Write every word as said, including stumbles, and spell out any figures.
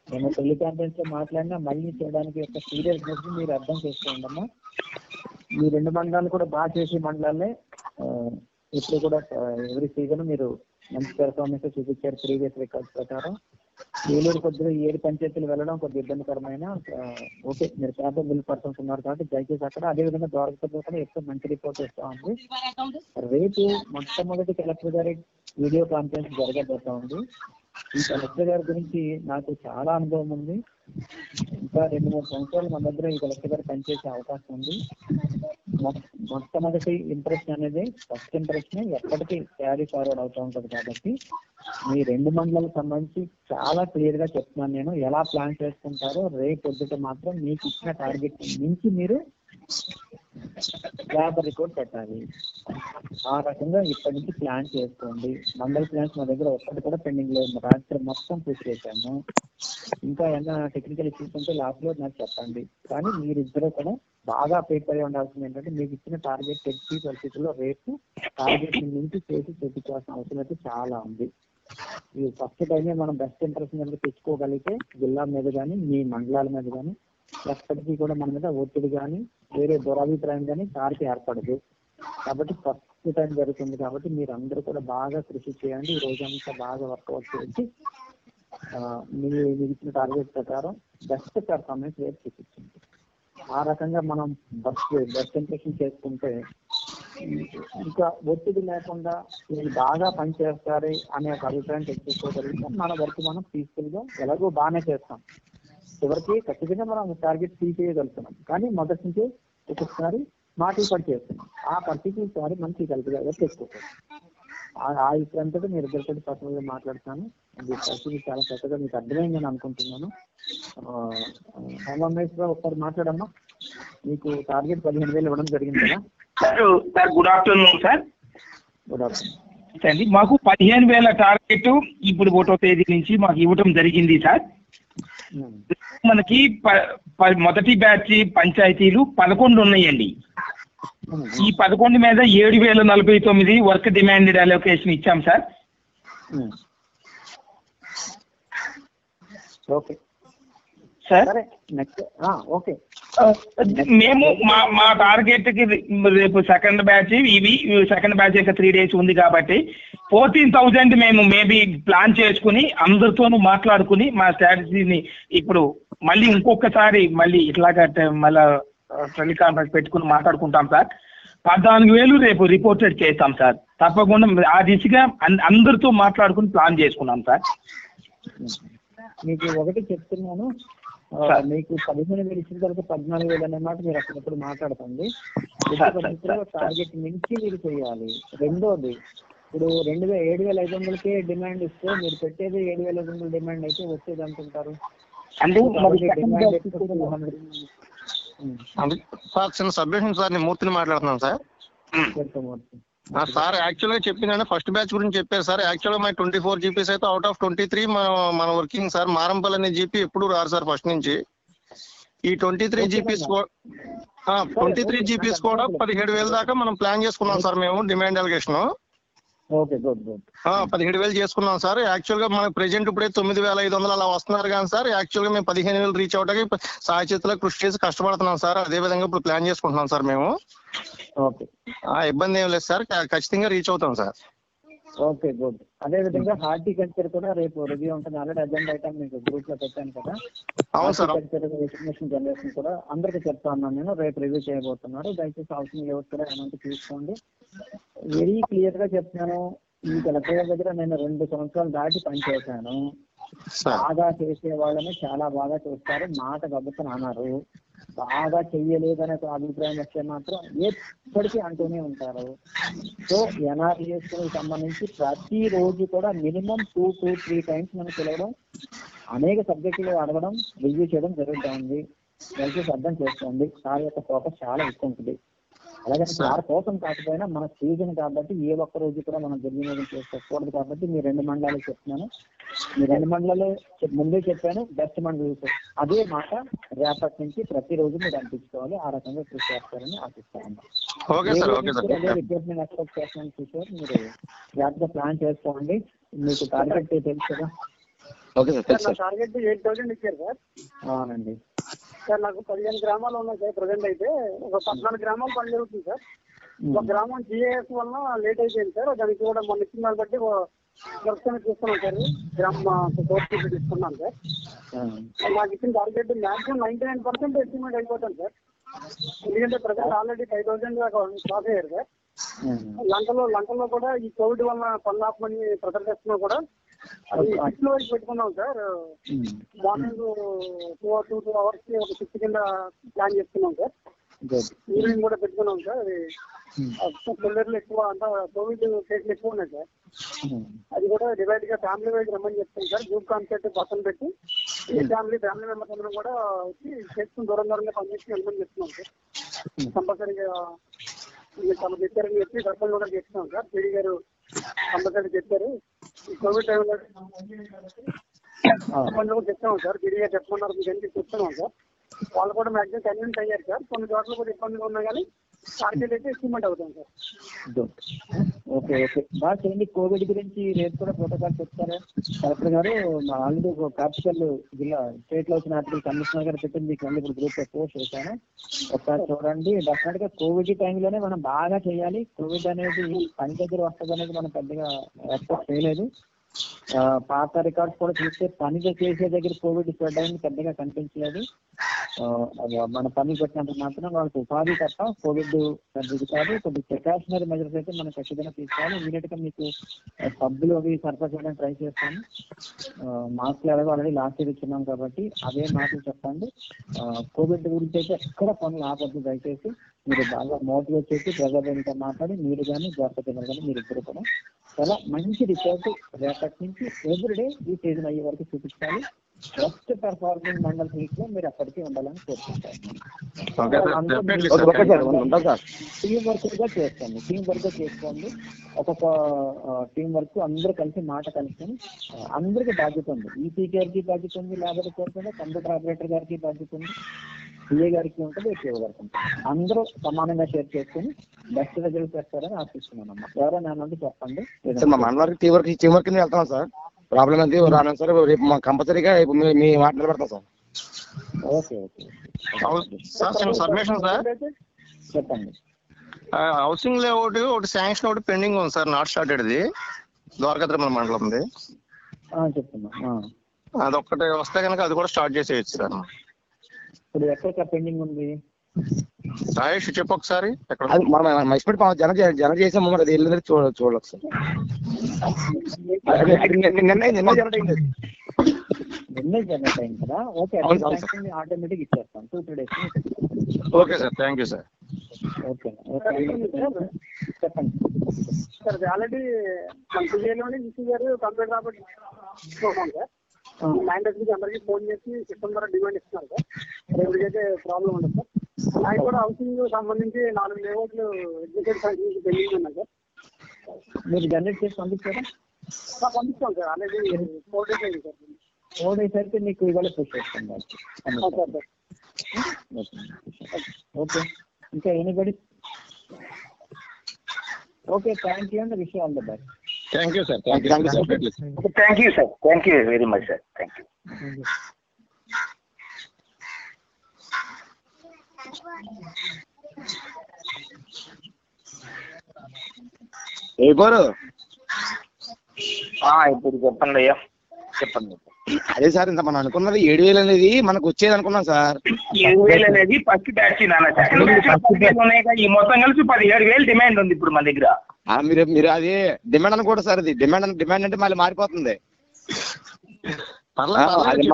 నేను tele conference లో మాట్లాడినా మళ్ళీ చేయడానికి యొక్క సీరియస్నెస్ మీరు అర్థం చేసుకోండి అమ్మా. ఈ రెండు మండలాలు కూడా బాగా చేసే మండలాలే. ఇప్పుడు కూడా ఎవరి సీజన్ మీరు మంచి పెర్ఫార్మెన్స్ చూపించారు ప్రీవియస్ రికార్డ్స్ ప్రకారం. ఏలూరు కొద్దిగా ఏడు పంచాయతీలు వెళ్ళడం కొద్దిగా ఇబ్బందికరమైన, ఓకే మీరు క్యాపబుల్ పర్సన్స్ ఉన్నారు కాబట్టి దయచేసి అక్కడ. అదేవిధంగా ద్వారకతో కూడా ఎక్కువ మంచి రిపోర్ట్ వస్తూ ఉంది. రేపు మొట్టమొదటి కలెక్టర్ గారి వీడియో కాన్ఫరెన్స్ జరగబోతా ఉంది. ఈ కలెక్టర్ గారి గురించి నాకు చాలా అనుభవం ఉంది. ఇంకా రెండు మూడు సంవత్సరాలు మన దగ్గర ఈ కలెక్టర్ గారు పనిచేసే అవకాశం ఉంది. మొట్టమొదటి ఇంప్రెషన్ అనేది ఫస్ట్ ఇంప్రెషన్ ఎప్పటికీ క్యారీ ఫార్వర్డ్ అవుతూ ఉంటుంది. కాబట్టి మీ రెండు మండలాలకు సంబంధించి చాలా క్లియర్ గా చెప్తున్నాను నేను. ఎలా ప్లాన్ చేసుకుంటారో రేపు పొద్దుట మాత్రం మీకు ఇచ్చిన టార్గెట్ మించి మీరు లేబర్ రిపోర్ట్ పెట్టాలి. ఆ రకంగా ఇప్పటి నుంచి ప్లాన్ చేసుకోండి. మండల్ ప్లాన్స్ మా దగ్గర ఒక్కటి కూడా పెండింగ్ లేదు. రాత్రి మొత్తం పూర్తి చేశాము. ఇంకా ఏమైనా టెక్నికల్ ఇష్యూస్ ఉంటే లాస్ట్ లో నాకు చెప్పండి. కానీ మీరిద్దరూ కూడా బాగా ప్రిపేర్ అయి ఉండాల్సింది ఏంటంటే మీకు ఇచ్చిన టార్గెట్ ఎట్టి పరిస్థితుల్లో రేపు టార్గెట్ నుంచి చేసి తెచ్చుకోవాల్సిన అవసరం అయితే చాలా ఉంది. ఈ ఫస్ట్ టైమే మనం బెస్ట్ ఇంప్రెషన్ అనేది తెచ్చుకోగలిగితే జిల్లా మీద కానీ మీ మండలాల మీద కానీ ఎప్పటికీ కూడా మన మీద ఒత్తిడి కానీ వేరే దురభిప్రాయం కానీ సారికి ఏర్పడదు. కాబట్టి ఫస్ట్ టైం జరుగుతుంది కాబట్టి మీరు అందరూ కూడా బాగా కృషి చేయండి. ఈ రోజంతా బాగా వర్కౌట్ చేసి మీరు మీకు ఇచ్చిన టార్గెట్ ప్రకారం బెస్ట్ పెర్ఫార్మెన్స్ రేపు చూపించండి. ఆ రకంగా మనం బెస్ట్ బెస్ట్ ఇంప్రెషన్ చేసుకుంటే ఇంకా ఒత్తిడి లేకుండా మీరు బాగా పనిచేస్తారు అనే ఒక అభిప్రాయం తెచ్చుకోగలిగితే మన వర్క్ మనం పీస్ఫుల్ గా ఎలాగో బాగానే చేస్తాం. చివరికి ఖచ్చితంగా మనం టార్గెట్ తీసేయగలుగుతున్నాం. కానీ మొదటి నుంచి ఒక్కొక్కసారి మాటలు పడి చేస్తున్నాం. ఆ పర్టికులర్ సారి మనకి కలిపి తెచ్చుకోవాలి. ఆ అభిప్రాయంతో మీరు ఇద్దరితో పర్సనల్ గా మాట్లాడుతాను. ఇది పరిస్థితి చాలా చక్కగా మీకు అర్థమైందని అనుకుంటున్నాను. హేమేశ్వర ఒకసారి మాట్లాడమ్మా. మీకు టార్గెట్ పదిహేను వేలు ఇవ్వడం జరిగింది కదా sir? Good afternoon sir. Good afternoon అండి. మాకు పదిహేను వేల టార్గెట్ ఇప్పుడు ఒకటో తేదీ నుంచి మాకు ఇవ్వడం జరిగింది సార్. మనకి మొదటి బ్యాచ్ పంచాయతీలు పదకొండు ఉన్నాయండి. ఈ పదకొండు మీద ఏడు వేల నలభై తొమ్మిది వర్క్ డిమాండెడ్ అలొకేషన్ ఇచ్చాం సార్. Okay sir. ఓకే మేము మా మా టార్గెట్ కి రేపు సెకండ్ బ్యాచ్ ఇవి సెకండ్ బ్యాచ్ యొక్క త్రీ డేస్ ఉంది కాబట్టి ఫోర్టీన్ థౌజండ్ మేము మేబీ ప్లాన్ చేసుకుని అందరితోనూ మాట్లాడుకుని మా స్ట్రాటజీని ఇప్పుడు మళ్ళీ ఇంకొకసారి మళ్ళీ ఇట్లాగా మళ్ళా టెలికాన్ఫరెన్స్ పెట్టుకుని మాట్లాడుకుంటాం సార్. పద్నాలుగు వేలు రేపు రిపోర్టెడ్ చేస్తాం సార్. తప్పకుండా ఆ దిశగా అందరితో మాట్లాడుకుని ప్లాన్ చేసుకున్నాం సార్. మీకు ఒకటి చెప్తున్నాను, మీకు పదిహేను వేలు ఇచ్చిన తర్వాత పద్నాలుగు వేలు అనే మాట మీరు అక్కడప్పుడు మాట్లాడుతుంది. టార్గెట్ మించి మీరు చేయాలి. రెండోది, ఇప్పుడు రెండు వేల ఏడు వేల ఐదు వందలకే డిమాండ్ ఇస్తే మీరు పెట్టేది ఏడు వేల ఐదు వందల డిమాండ్ అయితే వచ్చేది అనుకుంటారు. సార్ చిన్న సబ్మిషన్ సార్, నేను మూర్తిని మాట్లాడుతున్నాను సార్. సార్ యాక్చువల్గా చెప్పిందంటే ఫస్ట్ బ్యాచ్ గురించి చెప్పారు సార్. యాక్చువల్గా మన ట్వంటీ ఫోర్ జీపీస్ అయితే అవుట్ ఆఫ్ ట్వంటీ త్రీ మన వర్కింగ్ సార్. మారంపల్లి అనే జీపీ ఎప్పుడు రారు సార్ ఫస్ట్ నుంచి. ఈ twenty three GPs twenty three GPs కూడా పదిహేడు వేల దాకా మనం ప్లాన్ చేసుకున్నాం సార్ మేము demand allocation. Okay good good పదిహేడు వేలు చేసుకున్నాం సార్. యాక్చువల్గా మనకు ప్రెజెంట్ ఇప్పుడే తొమ్మిది వేల ఐదు వందలు అలా వస్తున్నారు కానీ సార్ యాక్చువల్గా మేము పదిహేను వేలు రీచ్ అవడానికి సాయచేతులకు కృషి చేసి కష్టపడుతున్నాం సార్. అదే విధంగా ఇప్పుడు ప్లాన్ చేసుకుంటున్నాం సార్ మేము. ఓకే ఇబ్బంది ఏం లేదు సార్, ఖచ్చితంగా రీచ్ అవుతాం సార్. Okay good. అదే విధంగా హార్టికల్చర్ కూడా రేపు రివ్యూ ఉంటుంది. ఆల్రెడీ అజెండా ఐటమ్ మీకు గ్రూప్ లో పెట్టాను కదా. అవును సార్. హార్టికల్చర్ ఇన్ఫర్మేషన్ జనరేషన్ కూడా అందరికి చెప్తా ఉన్నాను నేను. రేపు రివ్యూ చేయబోతున్నారు. దయచేసి హౌసింగ్ లెవెల్స్ కూడా ఏమంటే తీసుకోండి. వెరీ క్లియర్ గా చెప్తున్నాను, ఈ కలెక్టర్ దగ్గర నేను రెండు సంవత్సరాలు దాటి పనిచేశాను. బాగా చేసే వాళ్ళని చాలా బాగా చూస్తారు, మాట గబుతని అన్నారు. బాగా చెయ్యలేదనే అభిప్రాయం వస్తే మాత్రం ఎప్పటికీ అంటూనే ఉంటారు. సో ఎన్ఆర్ఈఎస్ కి సంబంధించి ప్రతి రోజు కూడా minimum two two three times మనం పిలవడం, అనేక సబ్జెక్టులు అడగడం, రివ్యూ చేయడం జరుగుతూ ఉంది. దయచేసి అర్థం చేసుకోండి. సార్ యొక్క ఫోకస్ చాలా ఎక్కువ ఉంటుంది. అలాగే సార్ కోసం కాకపోయినా మన సీజన్ కాబట్టి ఏ ఒక్క రోజు కూడా మనం దుర్వినియోగం చేసుకోకూడదు. కాబట్టి మీ రెండు మండలాలు చెప్తున్నాను. మీ రెండు మండలాలు ముందే చెప్పాను, బెస్ట్ మండలి అదే మాట రేపటి నుంచి ప్రతిరోజు మీరు అనిపించుకోవాలి. ఆ రకంగా కృషి చేస్తారని ఆశిస్తాను. రిపోర్ట్ నేను ఎక్స్పెక్ట్ చేస్తున్నాను కిషోర్. మీరు జాగ్రత్తగా ప్లాన్ చేసుకోండి. మీకు టార్గెట్ తెలుసు కదా. ఓకే సార్ తెలుసు నా సార్. టార్గెట్ ఎయిట్ థౌసండ్ ఇచ్చారు సార్. అవునండి. సార్ నాకు పదిహేను గ్రామాలు ఉన్నాయి సార్ ప్రజెంట్ అయితే. ఒక పద్నాలుగు గ్రామాలు పని జరుగుతుంది సార్. ఒక గ్రామం జిఏఎస్ వల్ల లేట్ అయిపోయింది సార్. దానికి కూడా మొన్న ఇచ్చిన దాన్ని బట్టి వర్క్ చూస్తున్నాం సార్. గ్రామ కోర్టు తీసుకున్నాను సార్. నాకు ఇచ్చిన target maximum ninety nine percent estimate అయిపోతాను సార్. ఎందుకంటే ప్రజెంట్ ఆల్రెడీ ఫైవ్ థౌసండ్ దాకా క్రాస్ అయ్యారు సార్. లంకలో లంకలో కూడా ఈ కోవిడ్ వల్ల పనులు ఆపమని ప్రెజర్ చేస్తున్నా కూడా అది సిక్స్ వరకు పెట్టుకున్నాం sir. Morning two two two hours కి ఒక సిక్స్ కింద ప్లాన్ చేస్తున్నాం సార్. ఈవినింగ్ కూడా పెట్టుకున్నాం సార్. అది పిల్లర్లు ఎక్కువ అంతా కోవిడ్ కేసులు ఎక్కువ ఉన్నాయి సార్. అది కూడా డివైడ్ గా ఫ్యామిలీ వైజ్ రమ్మని చెప్తాం సార్. గ్రూప్ కాన్సెప్ట్ పక్కన పెట్టి ఈ ఫ్యామిలీ ఫ్యామిలీ మెంబర్స్ అందరం కూడా వచ్చి చేసుకుని దూరం దూరంగా పనిచేసి వెళ్ళమని చెప్తున్నాం సార్. కంపల్సరీగా తమ చెప్పారని చెప్పి సర్పంచ్ కూడా చెప్తున్నాం సార్. పీడీ గారు కంపల్సరీ చెప్పారు. ఈ కోవిడ్ టైంలో సర్పంచ్ కూడా చెప్తున్నాం సార్. పీడీ గారు చెప్పమన్నారు మీకు అన్ని చెప్తున్నాం సార్. వాళ్ళు కూడా మ్యాక్సిమం కన్విన్స్ అయ్యారు సార్. కొన్ని చోట్ల కూడా ఇబ్బందిగా ఉన్నా కానీ టార్గెట్ అయితే అచీవ్మెంట్ అవుతాం సార్. ఓకే ఓకే బాగా చేయండి. కోవిడ్ గురించి రేపు కూడా ప్రోటోకాల్ చెప్తారా కలెక్టర్ గారు? ఆల్రెడీ ఒక క్యాపిటల్ జిల్లా స్టేట్ లో వచ్చిన ఆర్టికల్ కమిషనర్ గారు పెట్టింది మీకు మళ్ళీ ఇప్పుడు గ్రూప్ పోస్ట్ చేశాను. ఒకసారి చూడండి. డెఫినెట్ గా కోవిడ్ టైంలోనే మనం బాగా చేయాలి. కోవిడ్ అనేది పని దగ్గర వస్తుంది అనేది మనం పెద్దగా ఎక్స్పెక్ట్ చేయలేదు. పాత రికార్డ్స్ కూడా చూస్తే పని చేసే దగ్గర కోవిడ్ స్ప్రెడ్ అయింది పెద్దగా కనిపించలేదు. మన పని పెట్టినంత మాత్రం వాళ్ళకి ఉపాధి తప్ప కోవిడ్ ఇది కాదు. కొద్ది ప్రికాషనరీ మెజర్స్ అయితే మనం ఖచ్చితంగా తీసుకోవాలి. ఇమీడియట్ గా మీకు సబ్బులు అవి సరఫరా చేయడానికి ట్రై చేస్తాను. మాస్క్లు ఎలాగో ఆల్రెడీ లాస్ట్ ఇయర్ ఇచ్చున్నాం కాబట్టి అవే మాటలు చెప్పండి. కోవిడ్ గురించి అయితే ఎక్కడ పనులు ఆపద్దు. దయచేసి మీరు బాగా మోటివేట్ చేసి ప్రజలతో మాట్లాడి మీరు కానీ జాగ్రత్త కానీ మీరు ఇద్దరు కూడా చాలా మంచి రిపోర్ట్ రేపటి నుంచి ఎవ్రీడే ఈ సీజన్ అయ్యే వరకు చూపించాలి. బెస్ట్ పెర్ఫార్మింగ్ మండల్ హీట్ లో మీరు అప్పటికీ ఉండాలని కోరుకుంటారు. టీం వర్క్ గా చేస్తాను. టీం వర్క్ గా చేసుకోండి. ఒక్కొక్క టీం వర్క్ అందరూ కలిసి మాట కలుసుకొని అందరికి బాధ్యత ఉంది. ఈసీ గారికి బాధ్యత ఉంది, లేబర్ కోరుతుంది, కంప్యూటర్ ఆపరేటర్ గారికి బాధ్యత ఉంది, సిఏ గారికి ఉంటుంది, ఏపీఓ గారికి ఉంటుంది. అందరూ సమానంగా షేర్ చేసుకుని బెస్ట్ రిజల్ట్ చేస్తారని ఆశిస్తున్నానమ్మా. ఎవరైనా అంటే చెప్పండి. మా మండలానికి టీం వర్క్ టీం వర్క్ వెళ్తాం సార్. ప్రాబ్లం ఏంటి రాను సార్. రేపు మా కంపల్సరీగా మీ మాట నిలబెడతాం sir. Okay okay submission sir చెప్పండి. హౌసింగ్ లేఅవుట్ ఒకటి శాంక్షన్ ఒకటి పెండింగ్ ఉంది సార్. నాట్ స్టార్టెడ్ది ద్వారకా తిరుమల మండలంది. చెప్తున్నా అదొక్కటి వస్తే కనుక అది కూడా స్టార్ట్ చేసేయచ్చు సార్. ఇప్పుడు ఎక్కడ పెండింగ్ ఉంది రాయేష్ చెప్పు ఒకసారి. మనం ఎక్స్పెక్ట్ జన జన చేసాము మరి అది వెళ్ళింది చూడ చూడలేదు సార్. నిన్న నిన్న జనరేట్ అయింది. నిన్న జనరేట్ అయింది కదా. ఓకే ఆటోమేటిక్ ఇచ్చేస్తాం two three days. Okay sir thank you sir. Okay చెప్పండి సార్. ఆల్రెడీ కంపెనీలోని ఈసీ గారు కంప్లీట్ కాబట్టి సార్ ల్యాండర్స్కి అందరికీ ఫోన్ చేసి సిస్టమ్ ద్వారా డిమాండ్ ఇస్తున్నారు సార్. రేపటికైతే ప్రాబ్లం ఉండదు సార్. నాకు కూడా హౌసింగ్ సంబంధించి నాలుగు లేఅవుట్లు ఎగ్జిక్యూటివ్ సర్వీస్ పెండింగ్ ఉన్నాయి సార్. మీరు జనరేట్ చేసి పంపించారా? పంపిస్తాం సార్. ఆల్రెడీ ఫోర్ డేస్ అయింది సార్. ఫోర్ డేస్ అయితే మీకు ఇవాళ పుష్ చేస్తాం. ఓకే ఇంకా anybody? Okay thank you and wish all the best. Thank you sir. Thank you thank you sir. Thank you very much sir. Thank you. ఏ bore ఇప్పుడు చెప్పండి అయ్యా. చెప్పండి. అదే సార్ ఇంత మనం అనుకున్నది ఏడు వేలు అనేది మనకు వచ్చేది అనుకున్నాం సార్. ఏడు వేలు అనేది ఫస్ట్ బ్యాచ్ నాన్న. సెకండ్ బ్యాచ్ ఉన్నాయి. ఈ మొత్తం కలిసి పదిహేడు వేలు డిమాండ్ ఉంది ఇప్పుడు మన దగ్గర. మీరు మీరు అది డిమాండ్ అనుకోండి సార్. అది డిమాండ్ డిమాండ్ అంటే మళ్ళీ మారిపోతుంది.